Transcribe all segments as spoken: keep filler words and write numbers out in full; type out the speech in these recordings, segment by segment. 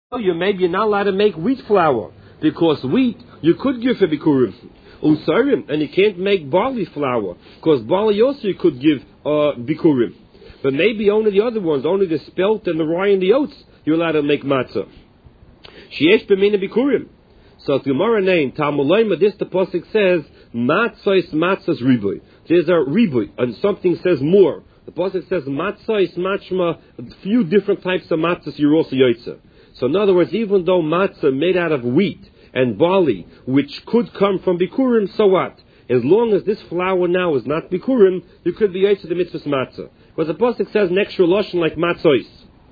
you maybe you're not allowed to make wheat flour because wheat you could give for bikurim. Usarim, and you can't make barley flour because barley also you could give uh, bikurim. But maybe only the other ones, only the spelt and the rye and the oats, you're allowed to make matzah. Sheyesh b'mina bikurim. So the Gemara name Talmud this the pasuk says matzos matzos riboy. There's a riboy, and something says more. The pasuk says matzos machma, a few different types of matzos you're also yotzer. So in other words, even though matzah made out of wheat and barley, which could come from bikurim, so what? As long as this flour now is not bikurim, you could be yotzer the mitzvah's matzah. Because the pasuk says an extra lashon like matzos.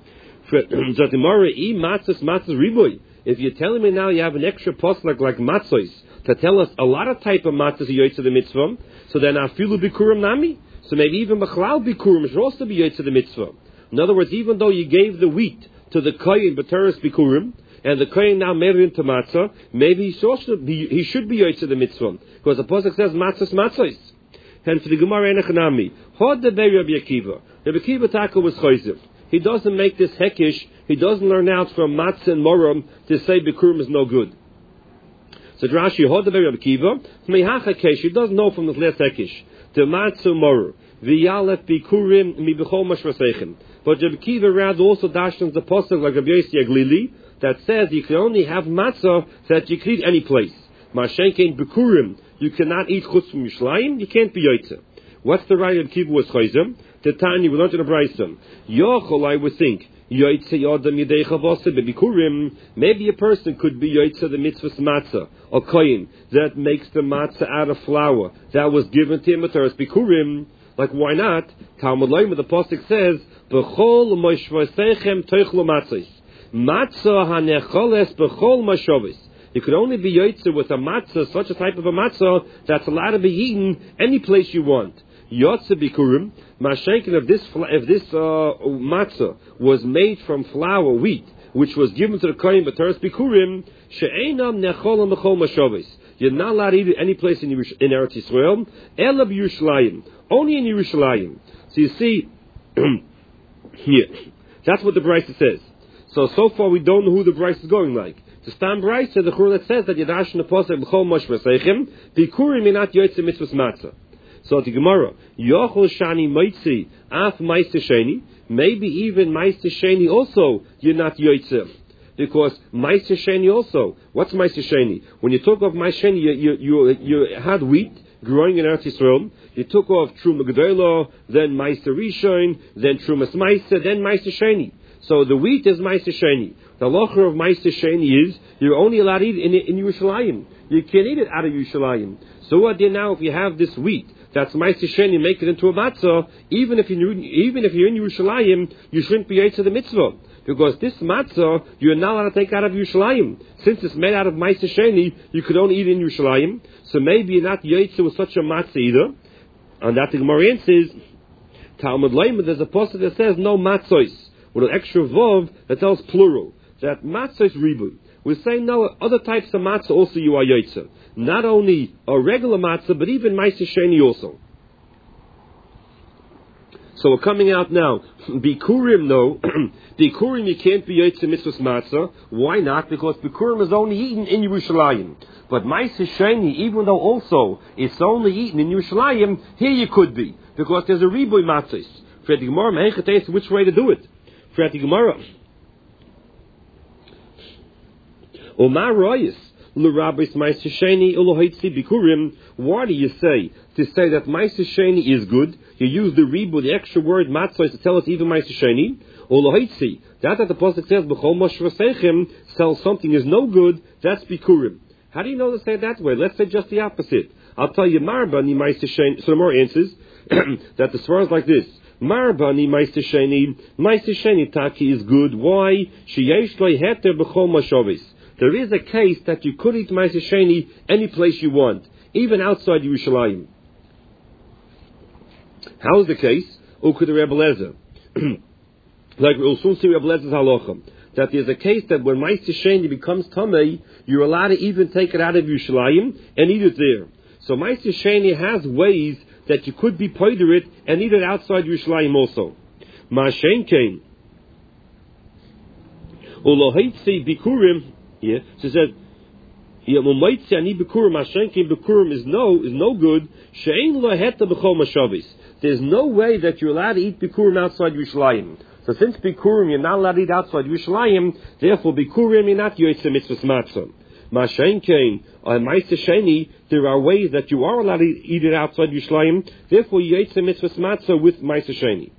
If you're telling me now you have an extra pasuk like matzos to tell us a lot of type of matzahs are yotzer the mitzvah, so then afilu bikurim nami. So maybe even b'chlal bikurim should also be yotzer the mitzvah. In other words, even though you gave the wheat to the kohen b'teres bikurim, and the kohen now made it into matzah, maybe he should be he should be yotzer the mitzvah because the pasuk says matzos matzos. And for the Gemara enechanami, hod the Rabbi Akiva. Rabbi Akiva Taka was chayzev. He doesn't make this hekish. He doesn't learn out from matzah and moram to say bikurim is no good. So Rashi hod the Rabbi Akiva meihacha kesh. He doesn't know from the last hekish to matzah moru v'yalef bikurim mi b'chol mashvasechem. But Rabbi Akiva rather also dashes the pasuk like Rabbi Yossi Aglili that says you can only have matzah that you can eat any place. Mashenkein bikurim you cannot eat chutz from Yishlayim. You can't be yotzer. What's the right of Akiva was chayzim? The Tanya we learned in the Brayson. Yochol I would think yotzer yodam yedei chavasa bebikurim. Maybe a person could be yotzer the mitzvah's matzah or koyin that makes the matzah out of flour that was given to him at Teres bikurim. Like why not? Talmud Leim the pasuk says b'chol moshvasechem toichlo matzos matzah hanecholes b'chol mashovis. You could only be yotzer with a matzah, such a type of a matzah that's allowed to be eaten any place you want. Yotzer bikurim, mashenkin if this if this uh, matzah was made from flour, wheat, which was given to the kohen b'teres bikurim, she'einam necholam b'chol mashovis. You're not allowed to eat it any place in, Yerush- in Eretz Yisrael. Ela b'Yerushalayim, only in Yerushalayim. So you see, here, that's what the Brisa says. So so far we don't know who the Brisa is going like. The Stam Brisa, the Chur that says that Yadash in the Pasuk b'chol mashvasechem bikurim minat yotzer mitzvahs matzah. So the Gemara, Yochol Shani Moitzi Af Meister Sheni, maybe even Meister Sheni also you're not Yotzer. Because Meister Sheni also, what's Meister Sheni? When you talk of Meister Sheni, you, you, you, you had wheat growing in Eretz Yisrael, you took off Truma Gedolah, then Meister Rishon, then Trumas Meister, then Meister Sheni. So the wheat is Meister Sheni. The locher of Meister Sheni is, you're only allowed to eat it in, in Yerushalayim. You can't eat it out of Yerushalayim. So what do now if you have this wheat? That's Meister Sheni, make it into a matzah. Even if you even if you're in Yerushalayim, you shouldn't be yotzer the mitzvah because this matzah you're not allowed to take out of Yerushalayim. Since it's made out of Meister Sheni, you could only eat it in Yerushalayim. So maybe you're not yotzer with such a matzah either. And that the Gemara says, Talmud Leim, there's a pasuk that says no matzos with an extra vav that tells plural that matzos ribu. We say no other types of matzah also you are yotzer. Not only a regular matzah, but even Meister Sheni also. So we're coming out now. Bikurim, no. Bikurim, you can't be yotzer mitzvahs matzah. Why not? Because Bikurim is only eaten in Yerushalayim. But Meister Sheni, even though also it's only eaten in Yerushalayim, here you could be. Because there's a riboy matzahs. For the Gemara, Mehechates, which way to do it? For the Gemara. Omar Royas. Why do you say to say that Meister Sheni is good? You use the ribu, the extra word matzos to tell us even Meister Sheni. That that the pasuk says b'chol mashvasechem tells something is no good. That's bikurim. How do you know to say it that way? Let's say just the opposite. I'll tell you Marbani Meister Sheni. So the more answers that the swear is like this. Marbani Meister Sheni. Meister Sheni taki is good. Why? Sheyesh lo heter b'chol mashavis. There is a case that you could eat Meister Sheni any place you want, even outside Yerushalayim. How is the case? Ukud Rebbe Lezer. Like we'll soon see Rebbe Lezer's halacha. That there's a case that when Meister Sheni becomes Tamei, you're allowed to even take it out of Yerushalayim and eat it there. So Meister Sheni has ways that you could be poider it and eat it outside Yerushalayim also. Ma'ashen Kain. Olohitzi bikurim, yeah, so it says, yeah, Mumaitzi ani bikurim, Hashenkim bikurim is no, is no good, she'ein loheta b'chol mashavis. There's no way that you're allowed to eat bikurim outside Yerushalayim. So since bikurim, you're not allowed to eat outside Yerushalayim, therefore bikurim, you're not yoytze mitzvahs matzah. Mashenkein, or Maisa Sheni, there are ways that you are allowed to eat it outside Yerushalayim, therefore yoytze mitzvahs matzah with Maisa Sheni.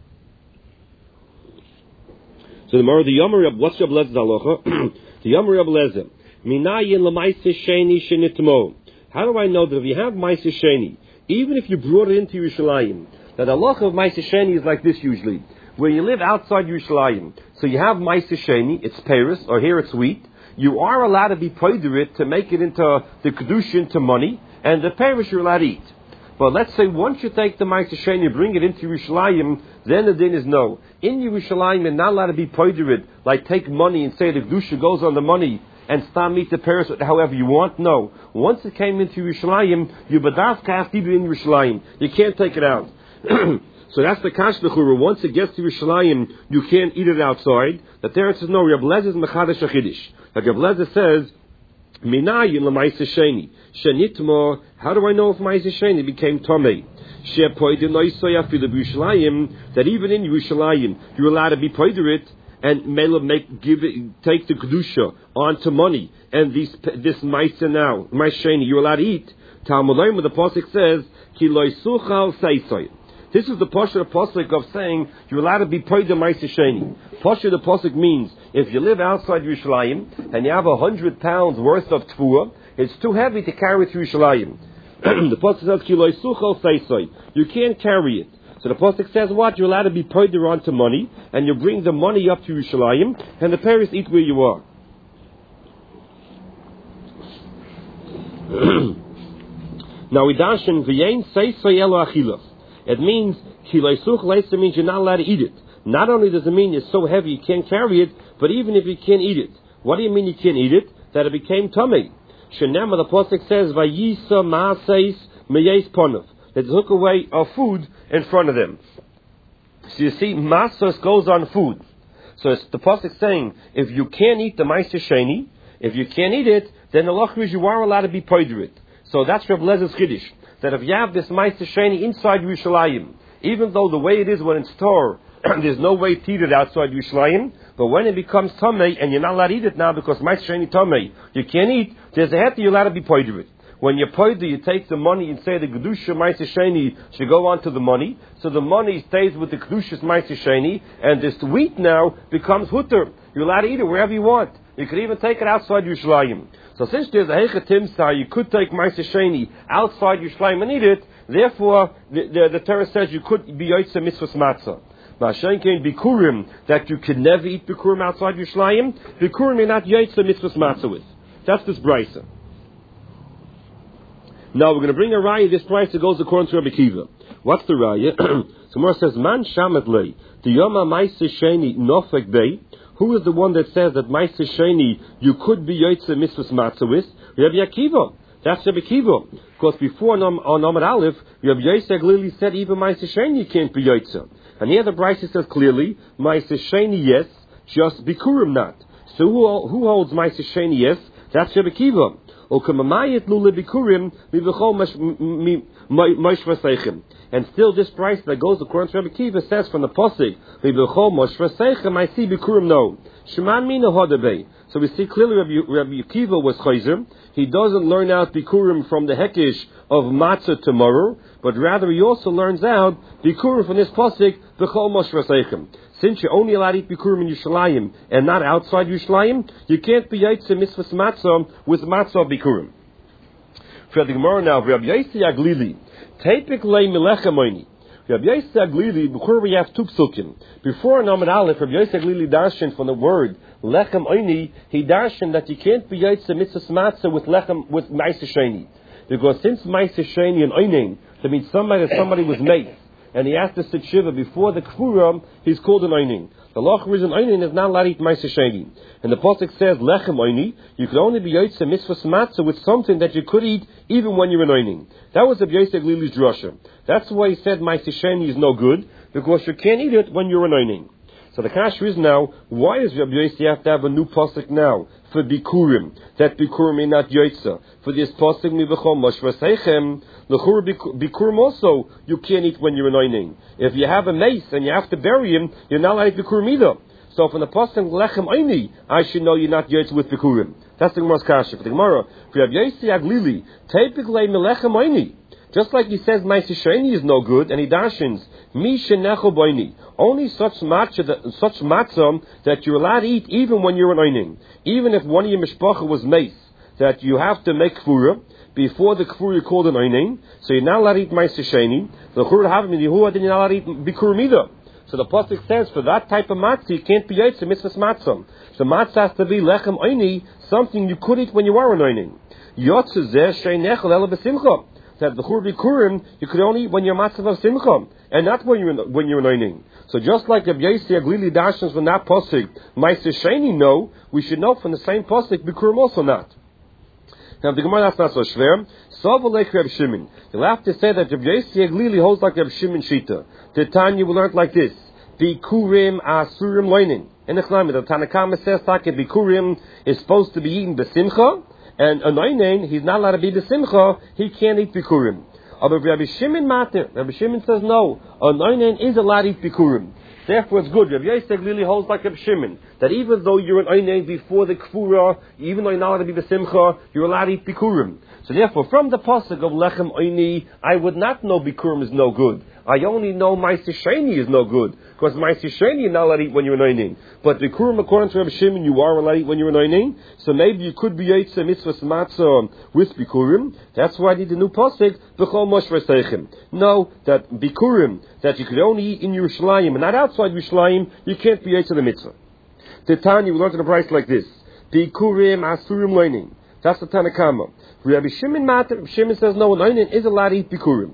So the more the Yomer Reb, what's Reb Lezer's halacha? The Yomer Reb Lezer, minayin l'maisa sheni shenitmo. How do I know that if you have maisa sheni, even if you brought it into Yerushalayim, that the halacha of maisa sheni is like this usually, where you live outside Yerushalayim, so you have maisa sheni, it's Paris, or here it's wheat, you are allowed to be poider it to make it into the kedusha into money, and the Paris you're allowed to eat. But let's say once you take the Maisa Sheni, you bring it into Yerushalayim, then the din is no. In Yerushalayim, you're not allowed to be poidered, like take money and say the Kedusha goes on the money and start meet the Paris however you want. No. Once it came into Yerushalayim, you badaf have to eat it in Yerushalayim. You can't take it out. So that's the Kash Bechura. Once it gets to Yerushalayim, you can't eat it outside. The Teretz says no, Reb Lezer is Mechadash HaChidish. Like Reb Lezer says, Minayin l'maisa sheni. Shenitmo, how do I know if maisa sheni became tomei? Shepoidin loisoy afilu b'Yerushalayim, that even in Yerushalayim, you're allowed to be poider it, and mela make, give it, take the kedusha onto money, and these, this maisa now, maisa sheni, you're allowed to eat. Talmudim, where the pasuk says, ki loisuchal seisoy. This is the pasuk pasuk of saying you're allowed to be poider maisa sheni. Pasuk the pasuk means if you live outside Yerushalayim and you have a hundred pounds worth of tfuah, it's too heavy to carry it to Yerushalayim. The pasuk says ki loisuchal seisoy. You can't carry it. So the pasuk says what? You're allowed to be poider onto money, and you bring the money up to Yerushalayim, and the parents eat where you are. Now we darshan v'yein seisoy elo achilas. It means, means you're not allowed to eat it. Not only does it mean it's so heavy you can't carry it, but even if you can't eat it. What do you mean you can't eat it? That it became tummy. Shenema, the pasuk says, Vayisa ma'aseis meyeis ponov. They took away our food in front of them. So you see, masas goes on food. So it's the pasuk saying, if you can't eat the ma'aser sheni, if you can't eat it, then the lach is you are allowed to be poider it. So that's Reb Lezer's chiddush. That if you have this Maisa Sheni inside Yerushalayim, even though the way it is when it's Torah, there's no way to eat it outside Yerushalayim, but when it becomes Tamei, and you're not allowed to eat it now because Maisa Sheni Tamei, you can't eat, there's a heter you're allowed to be poider it. When you're poider, you take the money and say the Kedusha Maisa Sheni should go on to the money, so the money stays with the Kedusha's Maisa Sheni, and this wheat now becomes Hutter. You're allowed to eat it wherever you want. You could even take it outside Yerushalayim. So since there's a Heicha Timsar, you could take Maisa Sheni outside Yerushalayim and eat it. Therefore, the, the, the Torah says you could be Yotzei Mitzvahs Matzah. Mashenkein Bikurim, that you could never eat Bikurim outside Yerushalayim. Bikurim you're not Yotzei Mitzvahs Matzah with. That's this Brisa. Now we're going to bring a raya. This Brisa goes according to Rabbi Kiva. What's the raya? So Gemara says, Man shamet lei, the Yoma Maisa Sheni nofek bei. Who is the one that says that Maisa Sheni you could be Yotzei Mitzvahs Matzah with? Rabbi Akiva. That's Rabbi Akiva. Because before on Amar Aleph, Rabbi Yosef clearly said even Maisa Sheni you can't be Yotzei. And here the Brisa says clearly, Maisa Sheni yes, just Bikurim not. So who, who holds Maisa Sheni yes? That's Rabbi Akiva. And still this price that goes according to Rabbi Kiva says from the Pasuk, I see Bikurim no. So we see clearly Rabbi, Rabbi Kiva was Chayzer. He doesn't learn out Bikurim from the Hekish of Matzah tomorrow, but rather he also learns out Bikurim from this Pasuk, B'chol Moshe V'seichem. Since you're only allowed to eat Bikurim in Yerushalayim and not outside Yerushalayim, you can't be Yotzei Mitzvahs Matzah with Matzah Bikurim. For the Gemara now, Rabbi Yosef Aglili, Teipik lei Melechem Oini. Rabbi Yosef Aglili, before we have two psukim. Before in Amar Aleph, Rabbi Yosef Aglili darshan from the word Lechem Oini, he darshan that you can't be Yotzei Mitzvahs Matzah with Lechem, with Maisa Sheni. Because since Maisa Sheni and Oinin, that means somebody, somebody was made, and he has to sit shiva before the kfuram, he's called an oinin. The loch reason oinin is not allowed to eat Maisa Sheni. And the pasuk says lechem oini, you could only be yotzei mitzvahs matzah with something that you could eat even when you're an oinin. That was Rabbi Yosef Lili's drasha. That's why he said Maisa Sheni is no good, because you can't eat it when you're an oinin. So So the kasha is now, why does Rabbi Yossi have to have a new pasuk now for Bikurim? That Bikurim may not Yotza. For this pasuk, mi b'chol moshva seichem, l'chur Bikurim also, you can't eat when you're anointing. If you have a mace and you have to bury him, you're not allowed to eat Bikurim either. So from the pasuk lechem oini, I should know you're not Yotza with Bikurim. That's the Gemara's kasha. For the Gemara, for Rabbi Yossi aglili, typically melechem oini. Just like he says, Ma'aseh Sheni is no good, and he dashins, Mi shenecho boini. Only such matzah, that, such matzah that you're allowed to eat even when you're anointing. Even if one of your mishpacha was mace, that you have to make kfura, before the kfura you called anointing, so you're not allowed to eat Ma'aseh Sheni. The chur havim in Yehuda, then you're not allowed to eat bikurim either. So the pasuk says, for that type of matzah, you can't be yotze mitzvahs matzah. So matzah has to be lechem oini, something you could eat when you are anointing. Yotze zeh shenecho ela b'simcha. That the chur bikurim you could only eat when you're matzav of simcha, and not when you're when you're anointing. So just like Rabbi Yossi aglili dashens from that pasuk, Ma'aseh Sheni no, we should know from the same pasuk bikurim also not. Now the Gemara that's not so shver. Savalek Reb Shimon. You'll have to say that Rabbi Yossi aglili holds like Reb Shimon shita. The Tanya will learn like this: bikurim asurim loinin. In the Chlamid, the Tanakama says that bikurim is supposed to be eaten besimcha. And anointing, he's not allowed to be b'simcha, he can't eat bikurim. But Rabbi Shimon matter, Rabbi Shimon says no, anointing is allowed to eat bikurim. Therefore it's good. Rabbi Yossi really holds like Rabbi Shimon, that even though you're anointing before the kfura, even though you're not allowed to be b'simcha, you're allowed to eat bikurim. So therefore, from the pasuk of lechem oini, I would not know bikurim is no good. I only know Ma'aseh Sheni is no good, because Ma'aseh Sheni you're not allowed to eat when you're anointing. But bikurim, according to Rabbi Shimon, you are allowed to eat when you're anointing. So maybe you could be yotze mitzvahs matzah with bikurim. That's why I need the new pasuk b'chol moshva seichem. No, that bikurim that you could only eat in Yerushalayim and not outside Yerushalayim, you can't be yotze the mitzvah. The Tanya we learned in a price like this: bikurim asurim loining. That's the Tanakama. Rabbi Shimon matter. Rabbi Shimon says no, anointing is allowed to eat bikurim.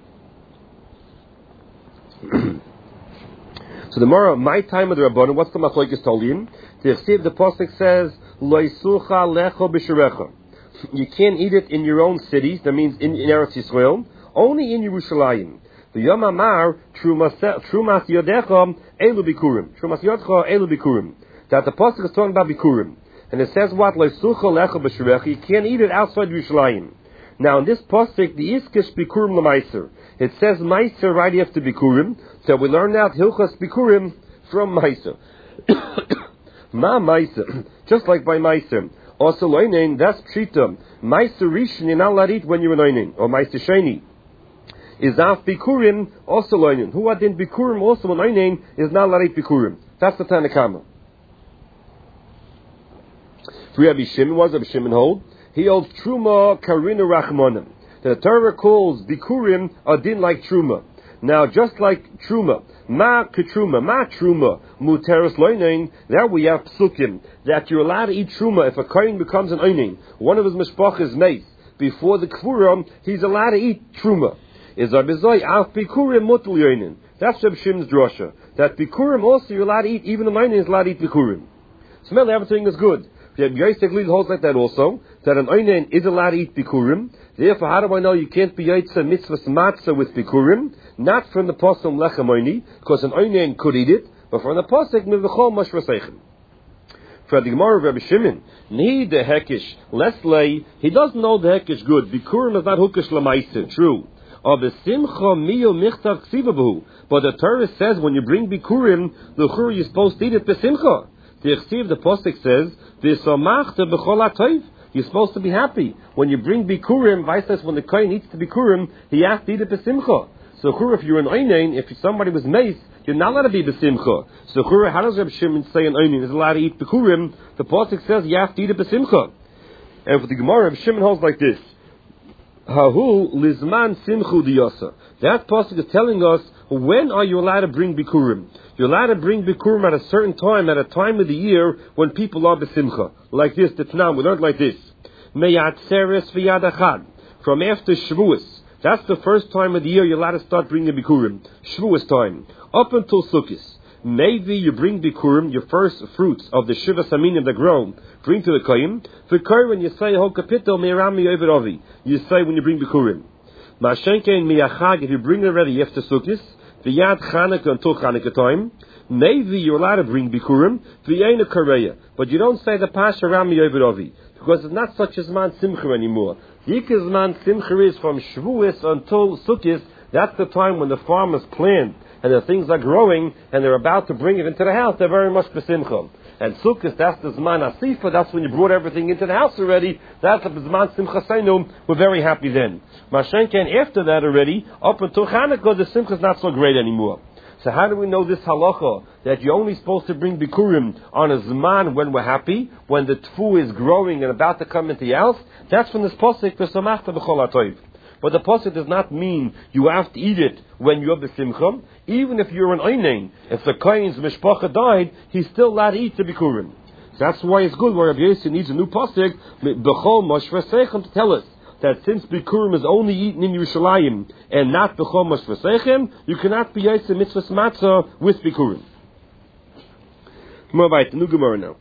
So the Mara, my time of the Rabbanim, what's the Machlokes Tolim? The Chsiv, the pasuk says, Lo yisucha lecho b'sherecha. You can't eat it in your own cities. That means in, in Eretz Yisrael, only in Yerushalayim. The Yom Amar Trumas Yodecha Elu Bikurim. Trumas Yodecha Elu Bikurim. That the pasuk is talking about Bikurim, and it says what Lo yisucha lecho b'sherecha. You can't eat it outside Yerushalayim. Now in this pasuk, the Iskish Bikurim L'Maiser. It says Maiser right after Bikurim, so we learn out Hilchas Bikurim from Maiser. Ma Maiser, just like by Maiser. Also loinin, that's Pshita. Maiser Rishon, you're not allowed to eat when you're anointing, or Maiser Sheni. Is Af Bikurim, also loinin. Who are in Bikurim, also anointing, is not allowed to eat Bikurim. That's the Tanakama. For Rabbi Shimon, what does Rabbi Shimon hold? He holds Truma Karina Rachmanim. The Torah calls Bikurim a din like Truma. Now, just like Truma, Ma Ketruma, Ma Truma, Muteris Loining, there we have Psukim, that you're allowed to eat Truma if a Kohen becomes an Oining. One of his mishpach is mace. Before the Kfurim, he's allowed to eat Truma. Is Abizoi, Af Bikurim Mutul Yoinin. That's Reb Shim's drosha. That Bikurim also you're allowed to eat, even the Oining is allowed to eat Bikurim. So, Mel, everything is good. Rabbi Yossi holds like that also, that an Oinen is allowed to eat Bikurim. Therefore, how do I know you can't be Yotze mitzvahs matzah with Bikurim? Not from the pasuk lechem oini, because an Oinen could eat it, but from the pasuk mivchol moshva seichem. For the Gemara of Rabbi Shimon, need the hekish, less lay, he doesn't know the hekish good. Bikurim is not hukish lamaisa, true. Or the simcha miyo michtav ksivabu. But the Torah says when you bring Bikurim, the chur you're supposed to eat it besimcha. The Chsiv, the pasuk says, "V'samachta b'chol ha'tov." You're supposed to be happy when you bring bikurim. Vice says when the kohen eats the bikurim, he has to eat it b'simcha. So, chur, if you're an oinen, if somebody was mace, you're not allowed to be b'simcha. So, chur, how does Reb Shimon say an oinen is allowed to eat bikurim? The pasuk says you have to eat it b'simcha. And for the Gemara, Reb Shimon holds like this: Hahu lizman simchu diyasa. That pasuk is telling us when are you allowed to bring bikurim. You're allowed to bring bikurim at a certain time, at a time of the year when people are b'simcha. Like this, the Tanam, we learned like this. Meyatzeres v'yad achad. From after Shavuos. That's the first time of the year you're allowed to start bringing bikurim. Shavuos time. Up until Sukkot. Maybe you bring bikurim, your first fruits of the Shiva Saminim that grow, bring to the Koyim. For Koyim, you say, Ho kapito me'ram me'over ovi. You say when you bring bikurim. Mashenke and miyachag, if you bring it already after Sukkot, the Yad Chanukah until Chanukah time. Maybe you're allowed to bring Bikurim, V'yena Kareya. But you don't say the Pasha Rami Yovedovi, because it's not such a Zman Simcha anymore. Yikaz Zman Simcha is from Shavuos until Sukkot. That's the time when the farmers plant, and the things are growing, and they're about to bring it into the house. They're very much B'Simcha. And Sukkot, that's the Zman Asifa, that's when you brought everything into the house already. That's the Zman Simcha Seinum. We're very happy then. Mashenken, after that already, up until Chanukah, the Simcha is not so great anymore. So how do we know this halacha, that you're only supposed to bring Bikurim on a Zman when we're happy, when the Tfu is growing and about to come into the house? That's from this Posik, V'samachta b'chol ha'toiv. But the Posik does not mean you have to eat it when you're b'simcha. Even if you're an Einin, if the Kohen's Mishpacha died, he's still allowed to eat the Bikurim. So that's why it's good where Rabbi Yossi needs a new Posik, B'chol Moshver Seichem, to tell us that since Bikurim is only eaten in Yerushalayim and not B'chol Moshver Seichem, you cannot be Yossi Mitzvahs Matzah with Bikurim. More about the new Gemara now.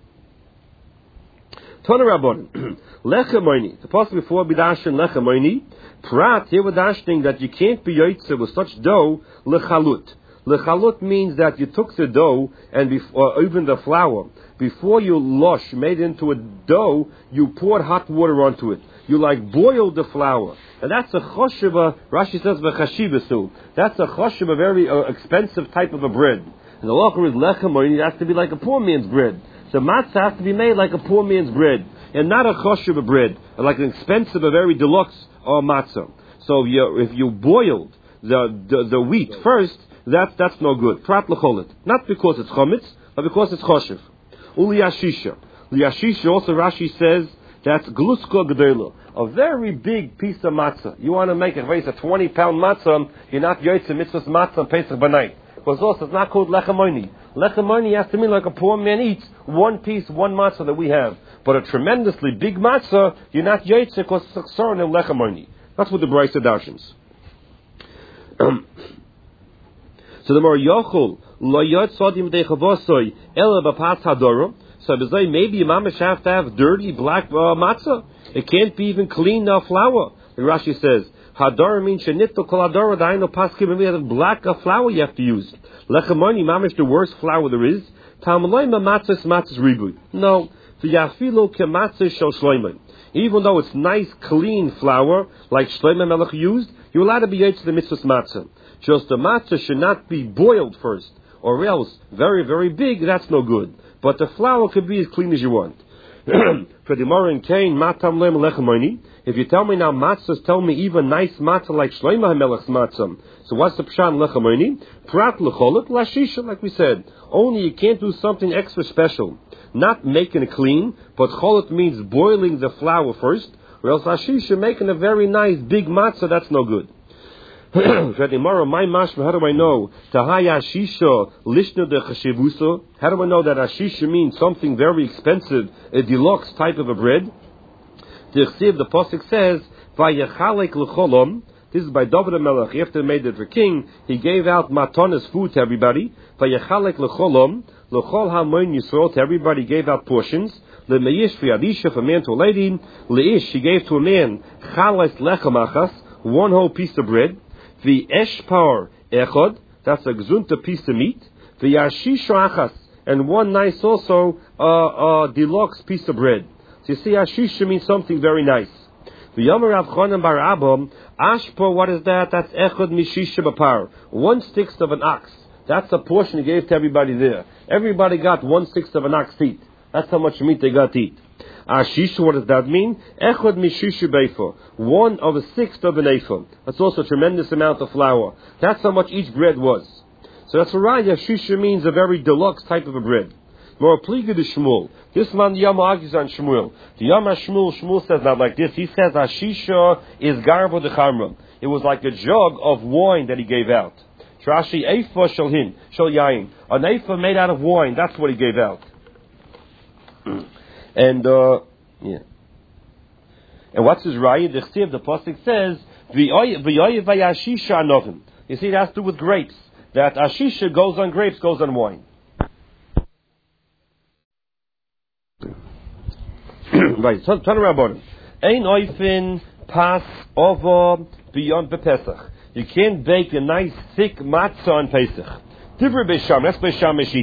Tana Rabbanan, Lechamoini. The Pasuk before Bidashin Lechamoini. Prat, here we're dashing that you can't be Yotze with such dough, Lechalut. Lechalut means that you took the dough and before, or even the flour, before you lush, made it into a dough, you poured hot water onto it. You like boiled the flour. And that's a choshev, Rashi says, v'chashivasu. That's a choshev, a very uh, expensive type of a bread. And the locher is lechem, it has to be like a poor man's bread. So matzah has to be made like a poor man's bread, and not a choshev bread, like an expensive, a very deluxe uh, matzah. So if you, if you boiled the, the, the wheat first, that's, that's no good. Prat lecholit. Not because it's chometz, but because it's choshev. Uli yashisha. Yashisha also Rashi says, that's gluska gedela, a very big piece of matzah. You want to make a race a twenty pound matzah, you're not yoytze mitzvahs matzah on Pesach b'night. Because also it's not called lechamoni. Lechamoni has to mean like a poor man eats one piece, one matzah that we have. But a tremendously big matzah, you're not yoytze because it's a in lechamoni. That's what the Brisa dashins. So the more yochul lo yot sodim dechavosoy ela b'pas hadoro. So maybe you mamish have to have dirty black uh, matzah. It can't be even clean uh, flour. The Rashi says, Hadar means shenitto kol hadar daino paskim. We have black uh, flour you have to use. Lechamoni mamish the worst flour there is. Talmaloi matzahs matzahs ribui. No, the yafilo kematzah shel shloimon. Even though it's nice, clean flour like Shlomo Melech used, you're allowed to be yotze the mitzvahs matzah. Just the matzah should not be boiled first, or else very very big. That's no good. But the flour could be as clean as you want. For the Gemara in Cain, matam lem lechamoni. If you tell me now matzahs, tell me even nice matzah like Shlomo HaMelech's matzah. So what's the pshan lechamoni? Prat lecholet lashisha, like we said. Only you can't do something extra special. Not making it clean, but cholet means boiling the flour first, or else lashisha making a very nice big matzah, that's no good. Tomorrow, my mashma, how do I know? Tahaya shisha lishna de chashivuso. How do I know that ashisha means something very expensive, a deluxe type of a bread? The Chsiv, the Pasuk says, Vayachalek l'cholom. This is by David HaMelech. After he made it for king, he gave out matonas food to everybody. Vayachalek l'cholom. L'chol ha'moin Yisrael, to everybody gave out portions. L'meish v'yadisha, for a man to a lady. L'ish, she gave to a man, chales lechamachas, one whole piece of bread. The eshpar echod, that's a gzunta piece of meat. The yashish achas, and one nice also uh, uh, deluxe piece of bread. So you see, yashish means something very nice. The Yomer Rav Chanan bar Abba, ashpar, what is that? That's echod mishisha b'par, one sixth of an ox. That's the portion he gave to everybody there. Everybody got one sixth of an ox to eat. That's how much meat they got to eat. Ashish, what does that mean? Echod mishishu beifo, one of a sixth of an ephah. That's also a tremendous amount of flour. That's how much each bread was. So that's right. Ashisha means a very deluxe type of a bread. More pliga de Shmuel. This man Yom argues on Shmuel. The Yom Shmuel, Shmuel says not like this. He says Ashisha is garbo de chamra. It was like a jug of wine that he gave out. Trashi ephah shalhin shal yain. An ephah made out of wine. That's what he gave out. And, uh, yeah. And what's his raya? The Chsiv, the Pasuk says, V'yoyev v'yashisha anovim. You see, it has to do with grapes. That ashisha goes on grapes, goes on wine. Right, turn around, Bonim. Ein oifin pas ovo beyond bepesach. You can't bake a nice thick matzah on Pesach. Divra Beisham, that's Beisham